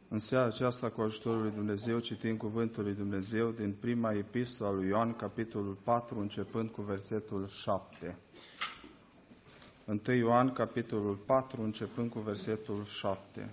În seara aceasta, cu ajutorul lui Dumnezeu, citim cuvântul lui Dumnezeu din prima epistolă a lui Ioan, capitolul 4, începând cu versetul 7. 1 Ioan, capitolul 4, începând cu versetul 7.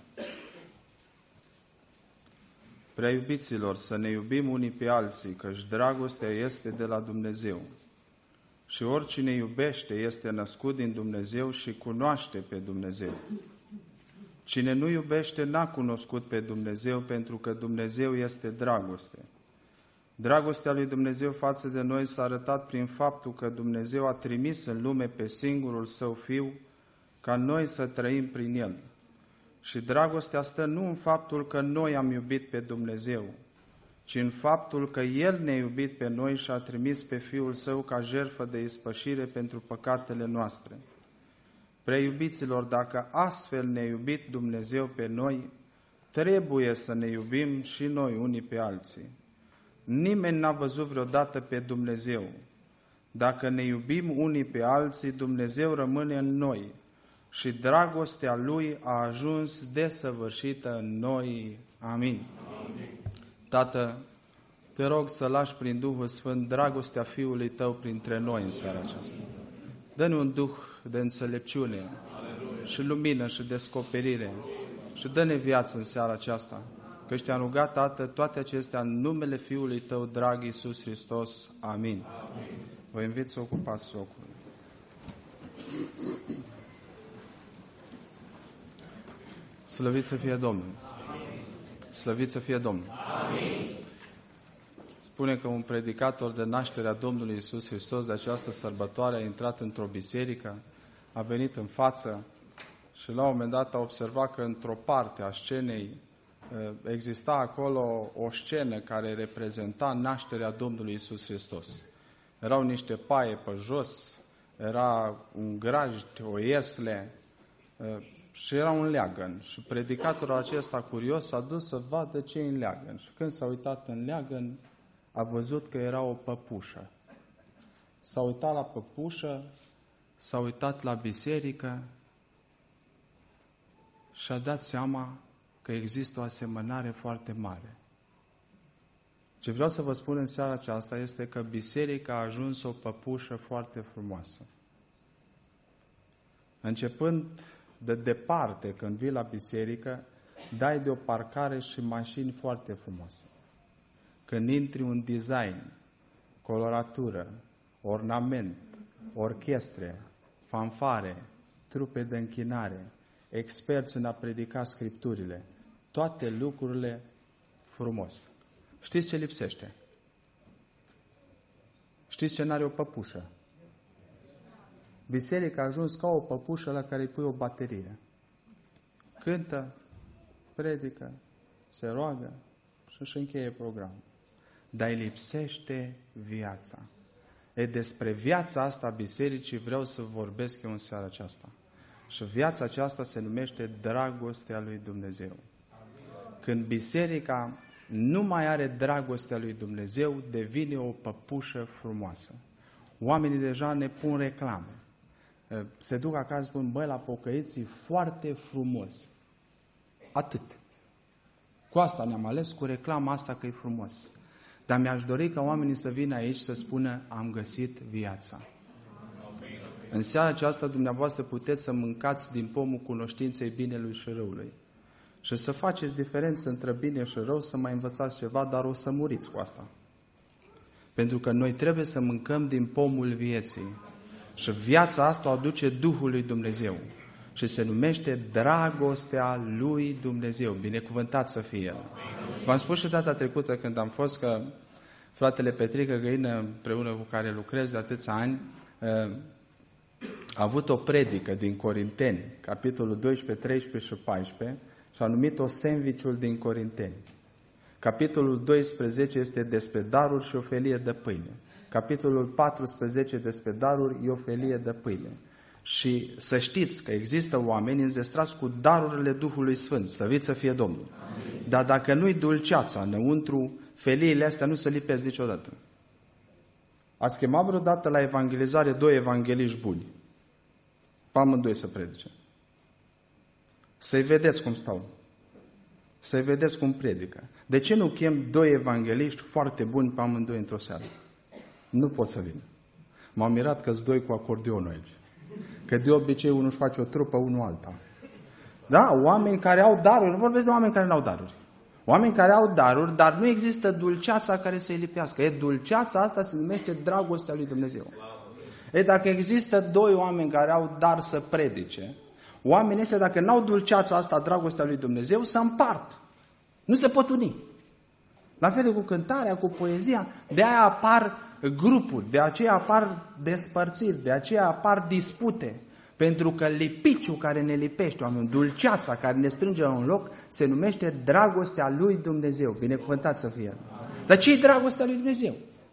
Prea iubiților, să ne iubim unii pe alții, căci dragostea este de la Dumnezeu. Și oricine iubește este născut din Dumnezeu și cunoaște pe Dumnezeu. Cine nu iubește n-a cunoscut pe Dumnezeu, pentru că Dumnezeu este dragoste. Dragostea lui Dumnezeu față de noi s-a arătat prin faptul că Dumnezeu a trimis în lume pe singurul Său Fiu, ca noi să trăim prin El. Și dragostea stă nu în faptul că noi am iubit pe Dumnezeu, ci în faptul că El ne-a iubit pe noi și a trimis pe Fiul Său ca jertfă de ispășire pentru păcatele noastre. Prea iubiților, dacă astfel ne-a iubit Dumnezeu pe noi, trebuie să ne iubim și noi unii pe alții. Nimeni n-a văzut vreodată pe Dumnezeu. Dacă ne iubim unii pe alții, Dumnezeu rămâne în noi și dragostea Lui a ajuns desăvârșită în noi. Amin. Amin. Tată, te rog să lași prin Duhul Sfânt dragostea Fiului Tău printre noi în seara aceasta. Dă-ne un Duh de înțelepciune și lumină și descoperire și dă-ne viață în seara aceasta. Căci te-am rugat, Tată, toate acestea în numele Fiului Tău, drag Iisus Hristos. Amin. Vă invit să ocupați locul. Slăvit să fie Domnul! Slăvit să fie Domnul! Amin. Spune că un predicator de nașterea Domnului Iisus Hristos de această sărbătoare a intrat într-o biserică, a venit în față și la un moment dat a observat că într-o parte a scenei exista acolo o scenă care reprezenta nașterea Domnului Iisus Hristos. Erau niște paie pe jos, era un grajd, o iesle și era un leagăn. Și predicatorul acesta curios s-a dus să vadă ce e în leagăn. Și când s-a uitat în leagăn, a văzut că era o păpușă. S-a uitat la păpușă, s-a uitat la biserică și a dat seama că există o asemănare foarte mare. Ce vreau să vă spun în seara aceasta este că biserica a ajuns o păpușă foarte frumoasă. Începând de departe, când vii la biserică, dai de o parcare și mașini foarte frumoase. Când intri, un design, coloratură, ornament, orchestre, fanfare, trupe de închinare, experți în a predica Scripturile, toate lucrurile frumos. Știți ce lipsește? Știți ce n-are o păpușă? Biserica a ajuns ca o păpușă la care îi pui o baterie. Cântă, predică, se roagă și își încheie programul. Dar îi lipsește viața. Despre viața asta a bisericii vreau să vorbesc eu în seara aceasta. Și viața aceasta se numește dragostea lui Dumnezeu. Când biserica nu mai are dragostea lui Dumnezeu, devine o păpușă frumoasă. Oamenii deja ne pun reclamă. Se duc acasă, spun, băi, la pocăiții foarte frumos. Atât. Cu asta ne-am ales, cu reclama asta că e frumos. Dar mi-aș dori ca oamenii să vină aici să spună, am găsit viața. În seara aceasta, dumneavoastră puteți să mâncați din pomul cunoștinței binelui și răului. Și să faceți diferență între bine și rău, să mai învățați ceva, dar o să muriți cu asta. Pentru că noi trebuie să mâncăm din pomul vieții. Și viața asta o aduce Duhul lui Dumnezeu. Și se numește dragostea lui Dumnezeu. Binecuvântat să fie El. V-am spus și data trecută când am fost că fratele Petrică Găină, împreună cu care lucrez de atâția ani, a avut o predică din Corinteni, capitolul 12, 13 și 14, și a numit-o Sandwich-ul din Corinteni. Capitolul 12 este despre daruri și o felie de pâine. Capitolul 14 despre daruri și o felie de pâine. Și să știți că există oameni înzestrați cu darurile Duhului Sfânt, slăvit să fie Domnul. Amin. Dar dacă nu-i dulceața înăuntru, feliile astea nu se lipesc niciodată. Ați chemat vreodată la evangelizare 2 evangeliști buni? Pe amândoi să predice. Să-i vedeți cum stau. Să vedeți cum predică. De ce nu chem doi evangeliști foarte buni pe amândoi într-o seară? Nu pot să vin. M-am mirat că-s doi cu acordeonul aici. Că de obicei unul își face o trupă, unul alta. Da, oameni care au daruri. Nu vorbesc de oameni care nu au daruri. Oameni care au daruri, dar nu există dulceața care să-i lipească. Dulceața asta se numește dragostea lui Dumnezeu. Dacă există doi oameni care au dar să predice, oamenii ăștia, dacă n-au dulceața asta, dragostea lui Dumnezeu, se împart. Nu se pot uni. La fel cu cântarea, cu poezia, de aia apar grupuri, de aceea apar despărțiri, de aceea apar dispute. Pentru că lipiciul care ne lipește, oameni, dulceața care ne strânge la un loc, se numește dragostea lui Dumnezeu. Binecuvântat să fie. Dar ce e dragostea lui Dumnezeu?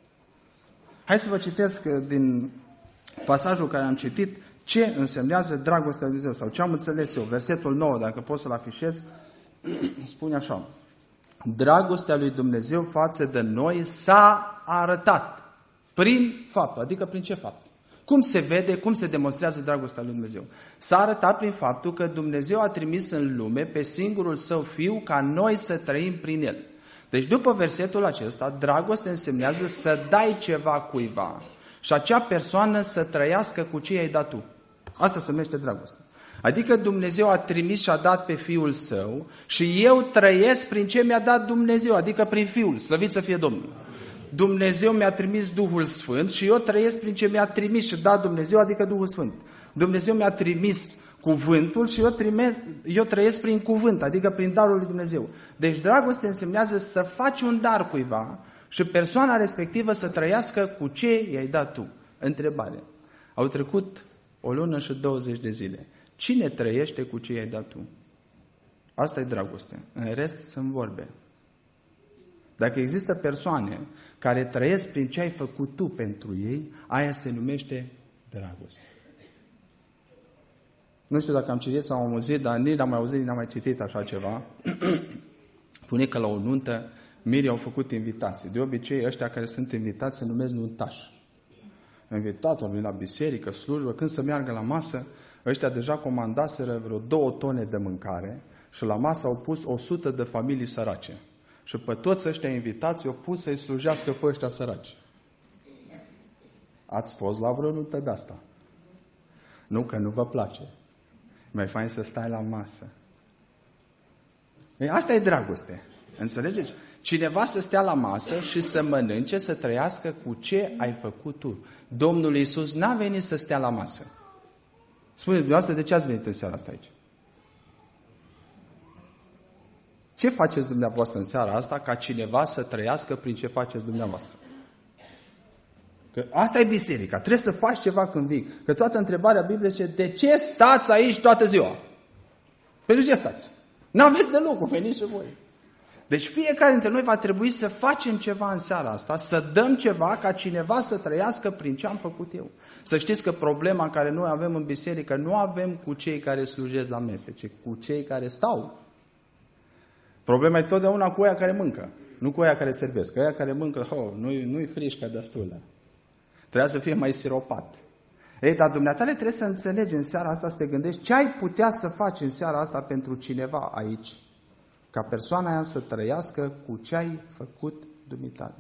Hai să vă citesc din pasajul care am citit ce însemnează dragostea lui Dumnezeu, sau ce am înțeles eu. Versetul 9, dacă pot să-l afișez, spune așa: dragostea lui Dumnezeu față de noi s-a arătat prin fapt. Adică prin ce fapt? Cum se vede, cum se demonstrează dragostea lui Dumnezeu? S-a arătat prin faptul că Dumnezeu a trimis în lume pe singurul Său Fiu ca noi să trăim prin El. Deci după versetul acesta, dragoste însemnează să dai ceva cuiva și acea persoană să trăiască cu ce i-ai dat tu. Asta se numește dragoste. Adică Dumnezeu a trimis și a dat pe Fiul Său și eu trăiesc prin ce mi-a dat Dumnezeu, adică prin Fiul. Slăvit să fie Domnul! Dumnezeu mi-a trimis Duhul Sfânt și eu trăiesc prin ce mi-a trimis și dat Dumnezeu, adică Duhul Sfânt. Dumnezeu mi-a trimis cuvântul și eu trăiesc prin cuvânt, adică prin darul lui Dumnezeu. Deci dragoste însemnează să faci un dar cuiva și persoana respectivă să trăiască cu ce i-ai dat tu. Întrebare. Au trecut o lună și 20 de zile. Cine trăiește cu ce i-ai dat tu? Asta e dragoste. În rest sunt vorbe. Dacă există persoane care trăiesc prin ce ai făcut tu pentru ei, aia se numește dragoste. Nu știu dacă am citit sau am auzit, dar nici n-am mai auzit, nici n-am mai citit așa ceva. Spune că la o nuntă mirii au făcut invitații. De obicei, ăștia care sunt invitați se numesc nuntași. Invitatul vine la biserică, slujbă, când să meargă la masă, ăștia deja comandaseră vreo 2 tone de mâncare și la masă au pus 100 de familii sărace. Și pe toți ăștia invitați i-au pus să-i slujească pe ăștia săraci. Ați fost la vreo nuntă de asta? Nu, că nu vă place. E mai fain să stai la masă. Asta e dragoste. Înțelegeți? Cineva să stea la masă și să mănânce, să trăiască cu ce ai făcut tu. Domnul Iisus n-a venit să stea la masă. Spuneți dumneavoastră, de ce ați venit în seara asta aici? Ce faceți dumneavoastră în seara asta ca cineva să trăiască prin ce faceți dumneavoastră? Că asta e biserica. Trebuie să faci ceva când vii. Că toată întrebarea Bibliei zice, de ce stați aici toată ziua? Pentru ce stați? N-aveți de lucru, veniți și voi. Deci fiecare dintre noi va trebui să facem ceva în seara asta, să dăm ceva ca cineva să trăiască prin ce am făcut eu. Să știți că problema care noi avem în biserică nu avem cu cei care slujesc la mese, ci cu cei care stau. Problema e totdeauna cu aia care mâncă, nu cu aia care servesc. Că aia care mâncă, nu-i frișcă destulă. Trebuia să fie mai siropat. Dar dumneatale trebuie să înțelegi în seara asta, să te gândești ce ai putea să faci în seara asta pentru cineva aici, ca persoana aia să trăiască cu ce ai făcut dumitale.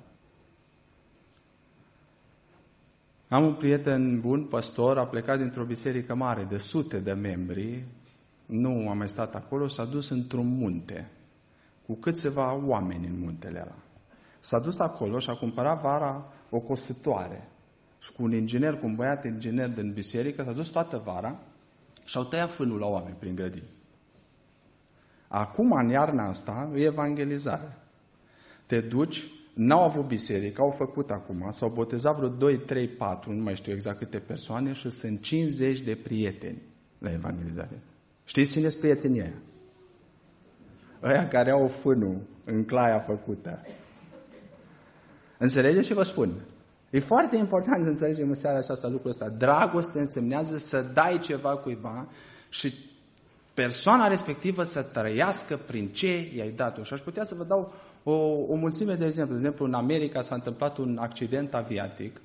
Am un prieten bun, păstor, a plecat dintr-o biserică mare de sute de membri, nu a mai stat acolo, s-a dus într-un munte, cu câțiva oameni în muntele ăla. S-a dus acolo și a cumpărat vara o cosătoare. Și cu un inginer, cu un băiat inginer din biserică, s-a dus toată vara și au tăiat fânul la oameni prin grădini. Acum, în iarna asta, e evangelizare. Te duci, n-au avut biserică, au făcut acum, s-au botezat vreo 2, 3, 4, nu mai știu exact câte persoane, și sunt 50 de prieteni la evangelizare. Știți cine sunt prietenii aia? Aia care au fânul în claia făcută. Înțelegeți ce vă spun? E foarte important să înțelegem în seara aceasta lucrul ăsta. Dragoste însemnează să dai ceva cuiva și persoana respectivă să trăiască prin ce i-ai dat-o. Și aș putea să vă dau o mulțime de exemple. De exemplu, în America s-a întâmplat un accident aviatic,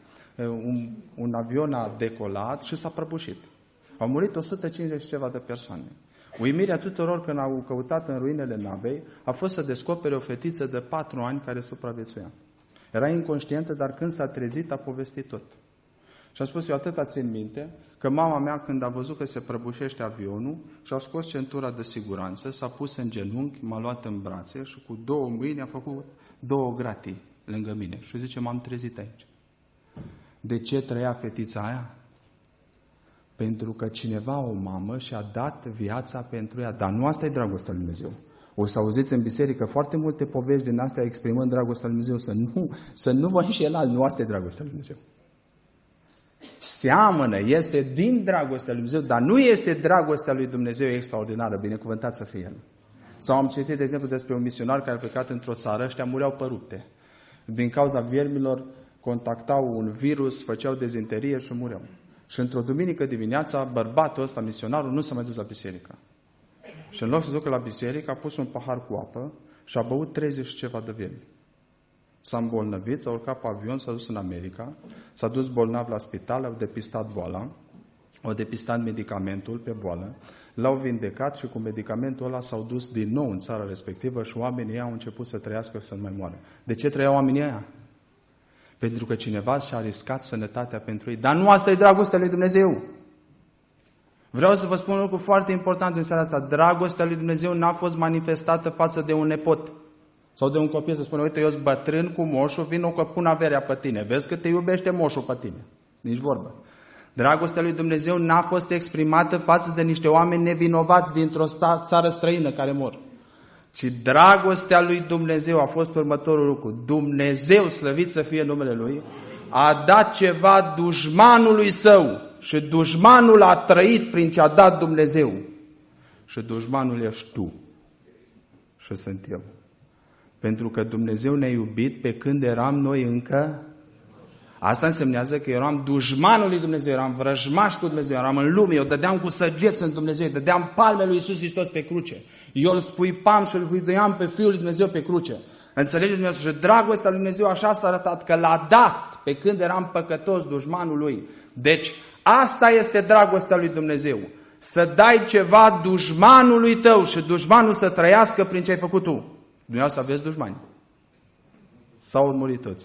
un avion a decolat și s-a prăbușit. Au murit 150 ceva de persoane. Uimirea tuturor când au căutat în ruinele navei a fost să descopere o fetiță de 4 ani care supraviețuia. Era inconștientă, dar când s-a trezit a povestit tot. Și am spus, eu atâta țin minte, că mama mea, când a văzut că se prăbușește avionul, și-a scos centura de siguranță, s-a pus în genunchi, m-a luat în brațe și cu 2 mâini a făcut 2 gratii lângă mine. Și zice, m-am trezit aici. De ce trăia fetița aia? Pentru că cineva, o mamă, și-a dat viața pentru ea. Dar nu asta e dragostea lui Dumnezeu. O să auziți în biserică foarte multe povești din astea exprimând dragostea lui Dumnezeu. Să nu vă înșelați, nu asta e dragostea lui Dumnezeu. Seamănă, este din dragostea lui Dumnezeu, dar nu este dragostea lui Dumnezeu extraordinară, binecuvântat să fie El. Sau am citit, de exemplu, despre un misionar care a plecat într-o țară, ăștia mureau pe rupte. Din cauza viermilor, contactau un virus, făceau dezinterie și mureau. Și într-o duminică dimineața, bărbatul ăsta, misionarul, nu s-a mai dus la biserică. Și în loc să ducă la biserică, a pus un pahar cu apă și a băut 30 și ceva de viermi. S-a îmbolnăvit, s-a urcat pe avion, s-a dus în America, s-a dus bolnav la spital, au depistat boala, au depistat medicamentul pe boală, l-au vindecat și cu medicamentul ăla s-au dus din nou în țara respectivă și oamenii ei au început să trăiască și să nu mai moară. De ce trăiau oamenii ăia? Pentru că cineva și-a riscat sănătatea pentru ei. Dar nu asta e dragostea lui Dumnezeu. Vreau să vă spun un lucru foarte important în seara asta. Dragostea lui Dumnezeu n-a fost manifestată față de un nepot. Sau de un copil să spună, uite, eu sunt bătrân cu moșul, vin că pun averea pe tine. Vezi că te iubește moșul pe tine. Nici vorbă. Dragostea lui Dumnezeu n-a fost exprimată față de niște oameni nevinovați dintr-o țară străină care mor. Ci dragostea lui Dumnezeu a fost următorul lucru. Dumnezeu, slăvit să fie numele Lui, a dat ceva dușmanului său. Și dușmanul a trăit prin ce a dat Dumnezeu. Și dușmanul ești tu. Și sunt eu. Pentru că Dumnezeu ne-a iubit pe când eram noi încă. Asta însemnează că eram dușmanul lui Dumnezeu, eram vrăjmaș cu Dumnezeu, eram în lume, eu dădeam cu săgeți în Dumnezeu, eu dădeam palme lui Iisus Hristos pe cruce. Eu îl scuipam și îl huiduiam pe Fiul lui Dumnezeu pe cruce. Înțelegeți Dumnezeu? Și dragostea lui Dumnezeu așa s-a arătat că l-a dat pe când eram păcătos dușmanul lui. Deci asta este dragostea lui Dumnezeu. Să dai ceva dușmanului tău și dușmanul să trăiască prin ce ai făcut tu. Dumneavoastră aveți dușmani? Sau au murit toți?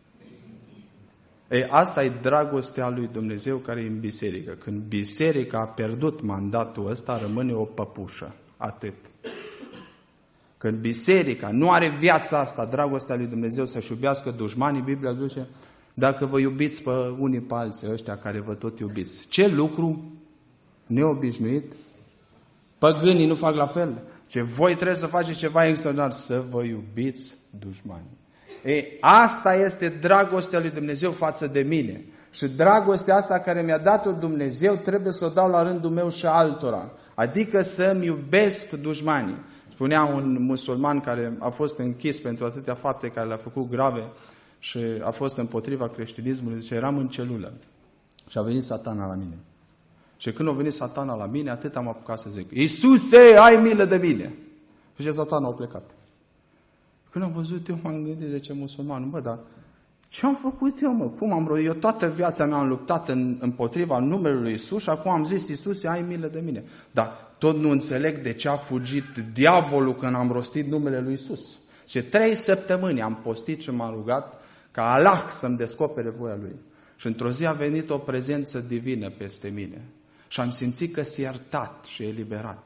Ei, asta e dragostea lui Dumnezeu care e în biserică. Când biserica a pierdut mandatul ăsta, rămâne o păpușă. Atât. Când biserica nu are viața asta, dragostea lui Dumnezeu să-și iubească dușmanii, Biblia zice, dacă vă iubiți pe unii pe alții, ăștia care vă tot iubiți. Ce lucru neobișnuit? Păgânii nu fac la fel. Ce voi trebuie să faceți ceva extraordinar, să vă iubiți dușmanii. Ei, asta este dragostea lui Dumnezeu față de mine. Și dragostea asta care mi-a dat-o Dumnezeu trebuie să o dau la rândul meu și altora. Adică să-mi iubesc dușmanii. Spunea un musulman care a fost închis pentru atâtea fapte care le-a făcut grave și a fost împotriva creștinismului, zice, eram în celulă și a venit Satana la mine. Și când a venit Satana la mine, atât am apucat să zic, Iisuse, ai milă de mine! Și Satana a plecat. Când am văzut, eu m-am gândit, zice musulmanul, bă, dar ce am făcut eu, mă? Cum am vrut? Eu toată viața mea am luptat împotriva numelui lui Iisus și acum am zis, Iisuse, ai milă de mine. Dar tot nu înțeleg de ce a fugit diavolul când am rostit numele lui Iisus. Și 3 săptămâni am postit și m-am rugat ca Allah să-mi descopere voia Lui. Și într-o zi a venit o prezență divină peste mine. Și am simțit că s-a iertat și eliberat.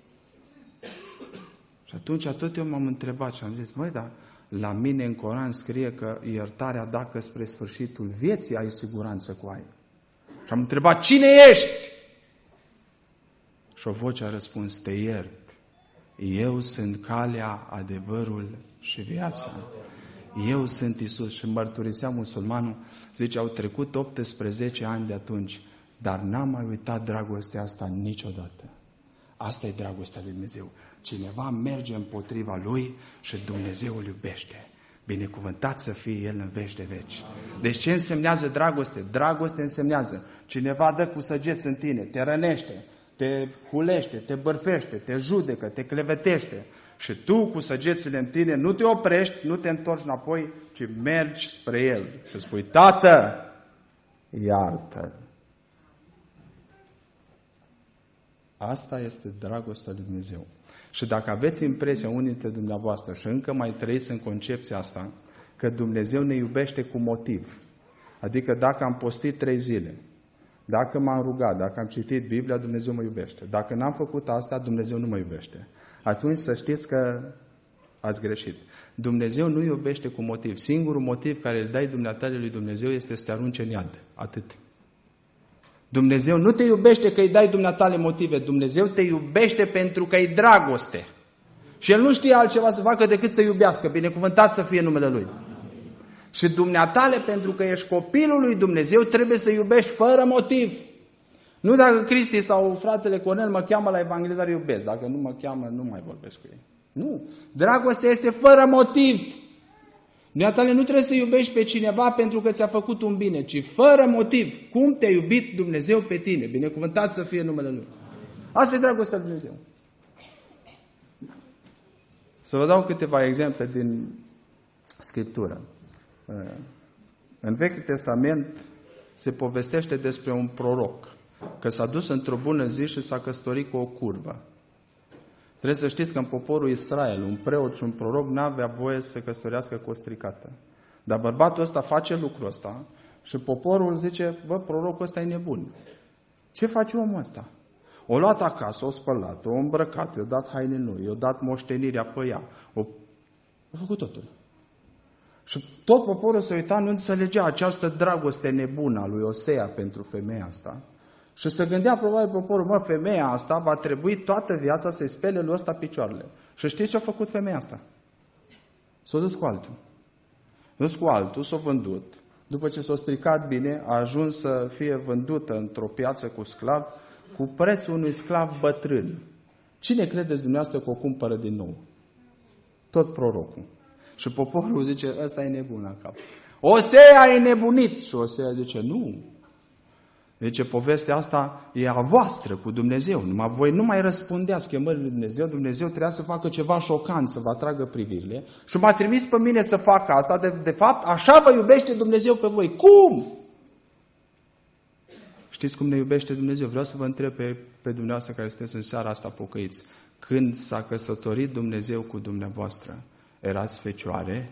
Și atunci tot eu m-am întrebat și am zis, măi, dar la mine în Coran scrie că iertarea, dacă spre sfârșitul vieții ai siguranță cu ai. Și am întrebat, cine ești? Și o voce a răspuns, te iert. Eu sunt calea, adevărul și viața. Eu sunt Iisus. Și mărturisea musulmanul, zice, au trecut 18 ani de atunci, dar n-am mai uitat dragostea asta niciodată. Asta e dragostea lui Dumnezeu. Cineva merge împotriva lui și Dumnezeu îl iubește. Binecuvântat să fie El în veci de veci. Deci ce însemnează dragoste? Dragoste însemnează cineva dă cu săgeți în tine, te rănește, te hulește, te bărfește, te judecă, te clevetește. Și tu cu săgețile în tine nu te oprești, nu te întorci înapoi, ci mergi spre El și spui, Tată, iartă-l. Asta este dragostea lui Dumnezeu. Și dacă aveți impresia unii dintre dumneavoastră și încă mai trăiți în concepția asta, că Dumnezeu ne iubește cu motiv, adică dacă am postit 3 zile, dacă m-am rugat, dacă am citit Biblia, Dumnezeu mă iubește. Dacă n-am făcut asta, Dumnezeu nu mă iubește. Atunci să știți că ați greșit. Dumnezeu nu iubește cu motiv. Singurul motiv care îl dai dumneatale lui Dumnezeu este să te arunce în iad. Atât. Dumnezeu nu te iubește că îi dai dumneatale motive. Dumnezeu te iubește pentru că e dragoste. Și El nu știe altceva să facă decât să iubească. Binecuvântat să fie numele Lui. Și dumneatale, pentru că ești copilul lui Dumnezeu, trebuie să iubești fără motiv. Nu dacă Cristi sau fratele Cornel mă cheamă la evangelizare, iubesc. Dacă nu mă cheamă, nu mai vorbesc cu ei. Nu. Dragostea este fără motiv. Dumneatale nu trebuie să iubești pe cineva pentru că ți-a făcut un bine, ci fără motiv. Cum te-a iubit Dumnezeu pe tine? Binecuvântat să fie numele Lui. Asta e dragostea lui Dumnezeu. Să vă dau câteva exemple din Scriptură. În Vechiul Testament se povestește despre un proroc, că s-a dus într-o bună zi și s-a căsătorit cu o curvă. Trebuie să știți că în poporul Israel, un preot și un proroc n-avea voie să se căsătorească cu o stricată. Dar bărbatul ăsta face lucrul ăsta și poporul zice, bă, prorocul ăsta e nebun. Ce face omul ăsta? O luat acasă, o spălat, o îmbrăcat, i-a dat haine noi, i-a dat moștenirea pe ea. A făcut totul. Și tot poporul se uita, nu înțelegea această dragoste nebună a lui Osea pentru femeia asta. Și se gândea probabil poporul, mă, femeia asta va trebui toată viața să-i spele lui ăsta picioarele. Și știți ce a făcut femeia asta? S-a dus cu altul. S-a dus cu altul, s-a vândut. După ce s-a stricat bine, a ajuns să fie vândută într-o piață cu sclavi, cu prețul unui sclav bătrân. Cine credeți dumneavoastră că o cumpără din nou? Tot prorocul. Și poporul zice, ăsta e nebun la cap. Osea e nebunit. Și Osea zice, nu. Zice, povestea asta e a voastră cu Dumnezeu. Numai voi nu mai răspundeați chemării lui Dumnezeu. Dumnezeu trebuia să facă ceva șocant, să vă atragă privirile. Și m-a trimis pe mine să fac asta. De fapt, așa vă iubește Dumnezeu pe voi. Cum? Știți cum ne iubește Dumnezeu? Vreau să vă întreb pe dumneavoastră care sunteți în seara asta pocăiți. Când s-a căsătorit Dumnezeu cu dumneavoastră, erați fecioare?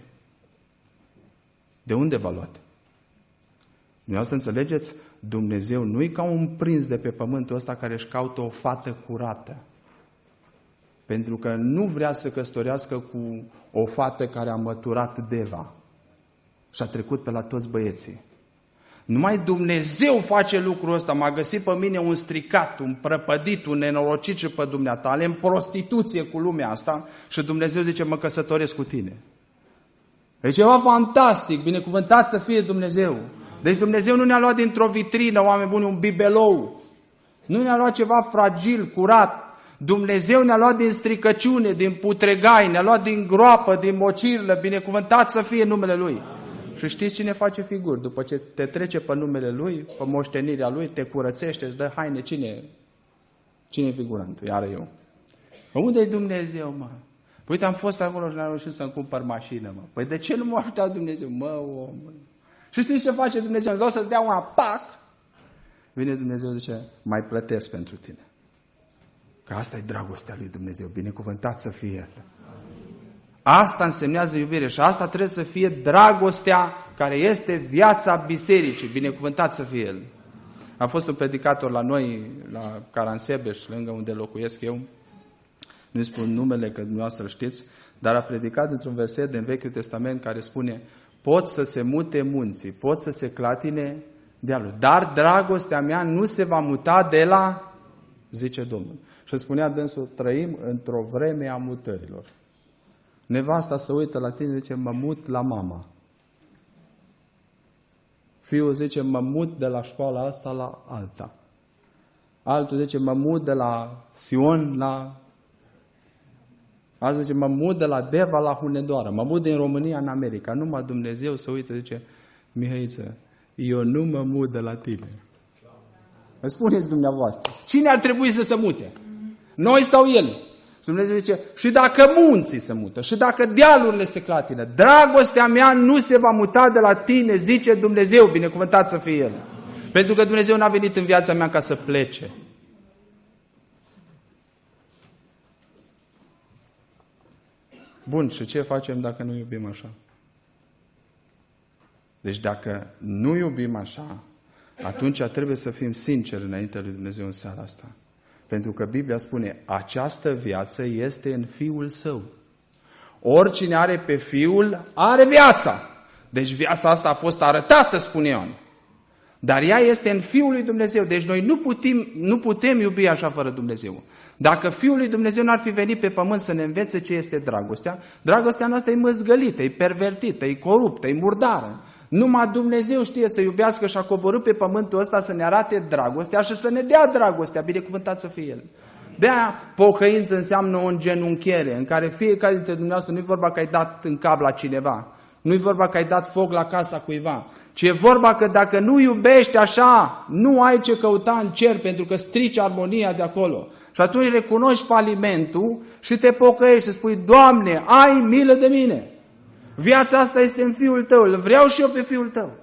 De unde v-a luat? Dumneavoastră înțelegeți? Dumnezeu nu e ca un prins de pe pământul ăsta care își caută o fată curată. Pentru că nu vrea să căsătorească cu o fată care a măturat deva și a trecut pe la toți băieții. Numai Dumnezeu face lucrul ăsta. M-a găsit pe mine un stricat, un prăpădit, un nenorocit și pe dumneatale, în prostituție cu lumea asta și Dumnezeu zice, mă căsătoresc cu tine. E ceva fantastic, binecuvântat să fie Dumnezeu. Deci Dumnezeu nu ne-a luat dintr-o vitrină, oameni buni, un bibelou. Nu ne-a luat ceva fragil, curat. Dumnezeu ne-a luat din stricăciune, din putregai, ne-a luat din groapă, din mocirlă, binecuvântat să fie numele Lui. Și știți cine face figuri? După ce te trece pe numele Lui, pe moștenirea Lui, te curățește, îți dă haine. Cine e figurantul? Iar eu. Unde e Dumnezeu, mă? Păi uite, am fost acolo și n-am reușit să-mi cumpăr mașină, mă. Păi de ce nu m-a ajutat Dumnezeu? Mă, omă. Și știți ce face Dumnezeu? Îți dau să-ți dea un pac. Vine Dumnezeu și zice, mai plătesc pentru tine. Că asta e dragostea lui Dumnezeu. Binecuvântat să fie El. Asta însemnează iubire și asta trebuie să fie dragostea care este viața bisericii. Binecuvântat să fie El. A fost un predicator la noi, la Caransebeș, lângă unde locuiesc eu. Nu spun numele, că dumneavoastră știți, dar a predicat într-un verset din Vechiul Testament care spune, pot să se mute munții, pot să se clatine dealul, dar dragostea mea nu se va muta de la, zice Domnul. Și spunea dânsul, trăim într-o vreme a mutărilor. Nevasta se uită la tine, zice, mă mut la mama. Fiul zice, mă mut de la școala asta la alta. Altul zice, mă mut de la Sion la... Altul zice, mă mut de la Deva la Hunedoară. Mă mut din România în America. Numai Dumnezeu se uită, zice, Mihăiță, eu nu mă mut de la tine. Mă spuneți dumneavoastră, cine ar trebui să se mute? Noi sau El? Și Dumnezeu zice, și dacă munții se mută, și dacă dealurile se clatină, dragostea mea nu se va muta de la tine, zice Dumnezeu, binecuvântat să fie El. Pentru că Dumnezeu n-a venit în viața mea ca să plece. Bun, și ce facem dacă nu iubim așa? Deci dacă nu iubim așa, atunci trebuie să fim sinceri înaintea lui Dumnezeu în seara asta. Pentru că Biblia spune, această viață este în Fiul Său. Oricine are pe Fiul, are viața. Deci viața asta a fost arătată, spune Ioan. Dar ea este în Fiul lui Dumnezeu. Deci noi nu putem iubi așa fără Dumnezeu. Dacă Fiul lui Dumnezeu n-ar fi venit pe pământ să ne învețe ce este dragostea, dragostea noastră e măzgălită, e pervertită, e coruptă, e murdară. Numai Dumnezeu știe să iubească și a coborât pe pământul ăsta să ne arate dragostea și să ne dea dragostea, binecuvântat să fie El. De-aia pocăință înseamnă o îngenunchiere în care fiecare dintre dumneavoastră nu-i vorba că ai dat în cap la cineva, nu-i vorba că ai dat foc la casa cuiva, ci e vorba că dacă nu iubești așa, nu ai ce căuta în cer pentru că strici armonia de acolo. Și atunci recunoști falimentul și te pocăiești și spui, Doamne, ai milă de mine. Viața asta este în Fiul Tău, îl vreau și eu pe Fiul Tău.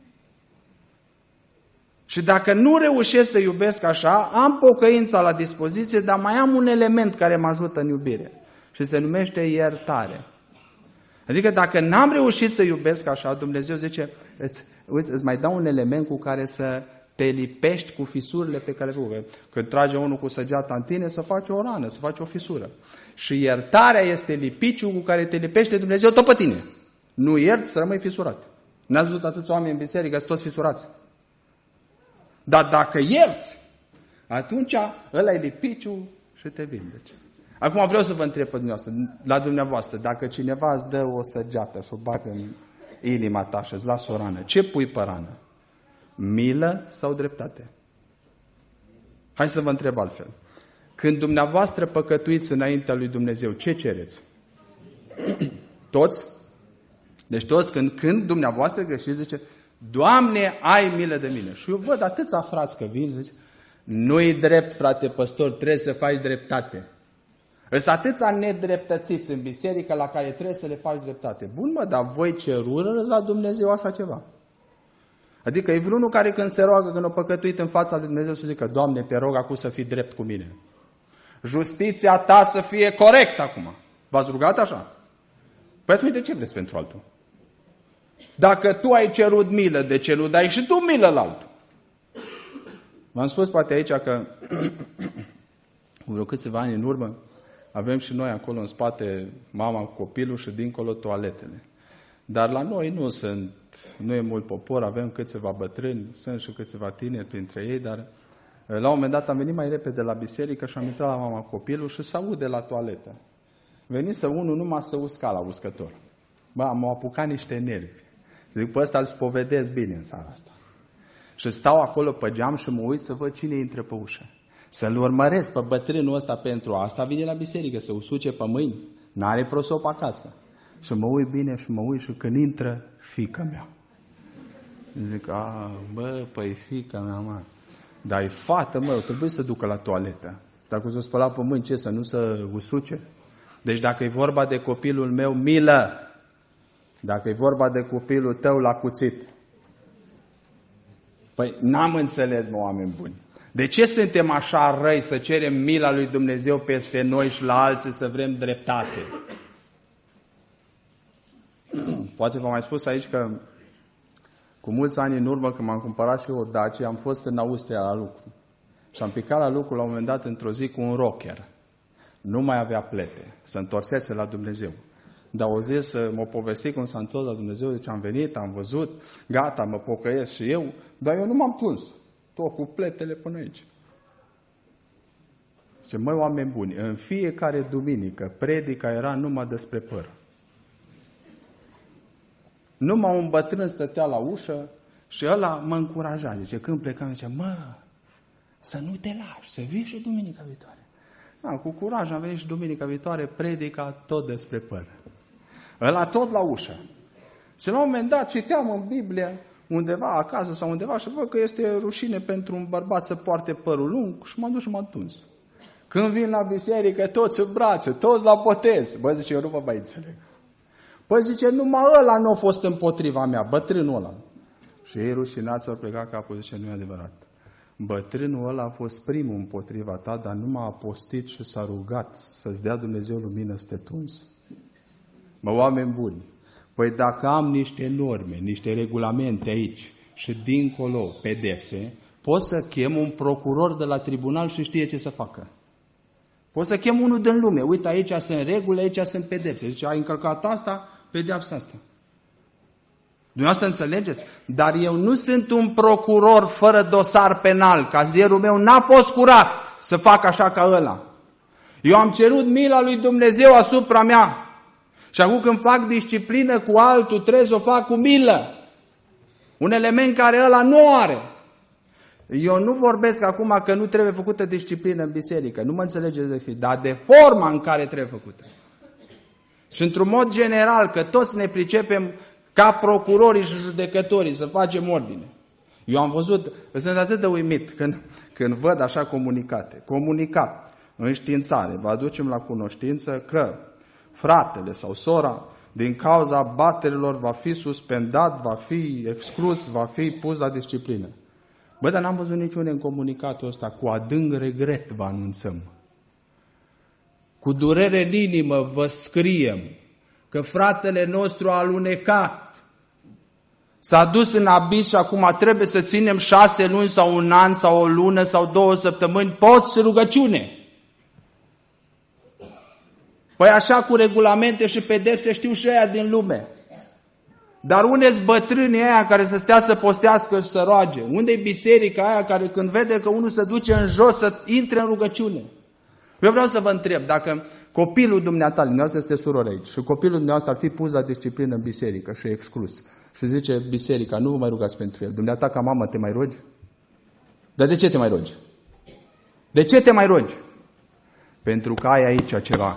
Și dacă nu reușesc să iubesc așa, am pocăința la dispoziție, dar mai am un element care mă ajută în iubire. Și se numește iertare. Adică dacă n-am reușit să iubesc așa, Dumnezeu zice, îți mai dau un element cu care să te lipești cu fisurile pe care le. Când trage unul cu săgeata în tine, să faci o rană, să faci o fisură. Și iertarea este lipiciul cu care te lipește Dumnezeu tot pe tine. Nu ierți, să rămâi fisurat. N-ați văzut atâți oameni în biserică, sunt toți fisurați. Dar dacă ierți, atunci ăla e lipiciul și te vindeci. Acum vreau să vă întreb pe la dumneavoastră, dacă cineva îți dă o săgeată și o bagă în inima ta și îți lasă o rană, ce pui pe rană? Milă sau dreptate? Hai să vă întreb altfel. Când dumneavoastră păcătuiți înaintea lui Dumnezeu, ce cereți? Toți? Deci toți, când dumneavoastră greșiți, zice, Doamne, ai milă de mine. Și eu văd atâția frați că vin, zice, nu-i drept, frate păstor, trebuie să faci dreptate. Sunt atâția nedreptățiți în biserică la care trebuie să le faci dreptate. Bun, mă, dar voi cerură la Dumnezeu așa ceva? Adică e vreunul care când se roagă, când o păcătuit în fața lui Dumnezeu, să zică, Doamne, te rog acum să fii drept cu mine. Justiția ta să fie corectă acum. V-ați rugat așa? Păi atunci de ce vreți pentru altul? Dacă tu ai cerut milă, de ce nu dai și tu milă la altul? V-am spus poate aici că vreo câțiva ani în urmă avem și noi acolo în spate mama cu copilul și dincolo toaletele. Dar la noi nu e mult popor, avem câțiva bătrâni, sunt și câțiva tineri printre ei, dar la un moment dat am venit mai repede la biserică și am intrat la mama cu copilul și se aude la toaletă. Venise unul numai să usca la uscător. Bă, am apucat niște nervi. Zic, pe ăsta îl spovedesc bine în seara asta. Și stau acolo pe geam și mă uit să văd cine intră pe ușă. Să-l urmăresc pe bătrânul ăsta pentru asta, vine la biserică, să usuce pe mâini. N-are prosop acasă. Și mă uit bine și mă uit și când intră fiica mea. Zic, păi fiica mea, mă. Dar e fată, mă, trebuie să ducă la toaletă. Dacă s-o spăla pe mâini, ce, să nu se usuce? Deci dacă e vorba de copilul meu, milă. Dacă e vorba de copilul tău, la cuțit. Păi n-am înțeles, mă, oameni buni. De ce suntem așa răi să cerem mila lui Dumnezeu peste noi și la alții să vrem dreptate? Poate v-am mai spus aici că cu mulți ani în urmă, când m-am cumpărat și eu o Dacia, am fost în Austria la lucru. Și am picat la lucru la un moment dat într-o zi cu un rocker. Nu mai avea plete. Se întorsese la Dumnezeu. Dar o zi să mă povesti cum s-a întors la Dumnezeu, deci am venit, am văzut, gata, mă pocăiesc și eu, dar eu nu m-am tuns. Tot cu pletele până aici. Și măi, oameni buni, în fiecare duminică predica era numai despre păr. Numai un bătrân stătea la ușă și ăla mă încuraja. Zice, când plecam, zice, să nu te lași, să vii și duminica viitoare. Da, cu curaj am venit și duminica viitoare, predica tot despre păr. Ăla tot la ușă. Și la un moment dat citeam în Biblie, undeva acasă sau undeva, și văd că este rușine pentru un bărbat să poarte părul lung și m-am dus și m-am tuns. Când vin la biserică, toți în brațe, toți la botez. Bă, zice, eu nu vă mai înțeleg. Păi zice, numai ăla nu a fost împotriva mea, bătrânul ăla. Și ei rușinați au plecat capul, zice, nu e adevărat. Bătrânul ăla a fost primul împotriva ta, dar nu m-a apostit și s-a rugat să-ți dea Dumnezeu lumină să te tunzi. Mă, oameni buni, păi dacă am niște norme, niște regulamente aici și dincolo pedepse, pot să chem un procuror de la tribunal și știe ce să facă. Pot să chem unul din lume. Uite, aici sunt reguli, aici sunt pedepse. Zice, ai încălcat asta, pedeapsa asta. Dumneavoastră înțelegeți? Dar eu nu sunt un procuror fără dosar penal. Cazierul meu n-a fost curat să fac așa ca ăla. Eu am cerut mila lui Dumnezeu asupra mea. Și acum când fac disciplină cu altul, trebuie să o fac cu milă. Un element care ăla nu are. Eu nu vorbesc acum că nu trebuie făcută disciplină în biserică. Nu mă înțelegeți de fi, dar de forma în care trebuie făcută. Și într-un mod general, că toți ne pricepem ca procurorii și judecătorii să facem ordine. Eu am văzut, sunt atât de uimit când văd așa comunicate. Comunicat, înștiințare, vă aducem la cunoștință că fratele sau sora, din cauza baterilor, va fi suspendat, va fi exclus, va fi pus la disciplină. Bă, dar n-am văzut niciunul în comunicatul ăsta. Cu adânc regret vă anunțăm. Cu durere în inimă vă scriem că fratele nostru a alunecat. S-a dus în abis și acum trebuie să ținem 6 luni sau 1 an sau o lună sau 2 săptămâni post și rugăciune. Păi așa cu regulamente și pedepse știu și aia din lume. Dar unde-s bătrânii aia care să stea să postească și să roage? Unde-i biserica aia care când vede că unul se duce în jos să intre în rugăciune? Eu vreau să vă întreb, dacă copilul dumneata, dumneavoastră este surori aici, și copilul dumneavoastră ar fi pus la disciplină în biserică și exclus, și zice biserica, nu vă mai rugați pentru el, dumneata ca mamă te mai rogi? Dar de ce te mai rogi? De ce te mai rogi? Pentru că ai aici ceva.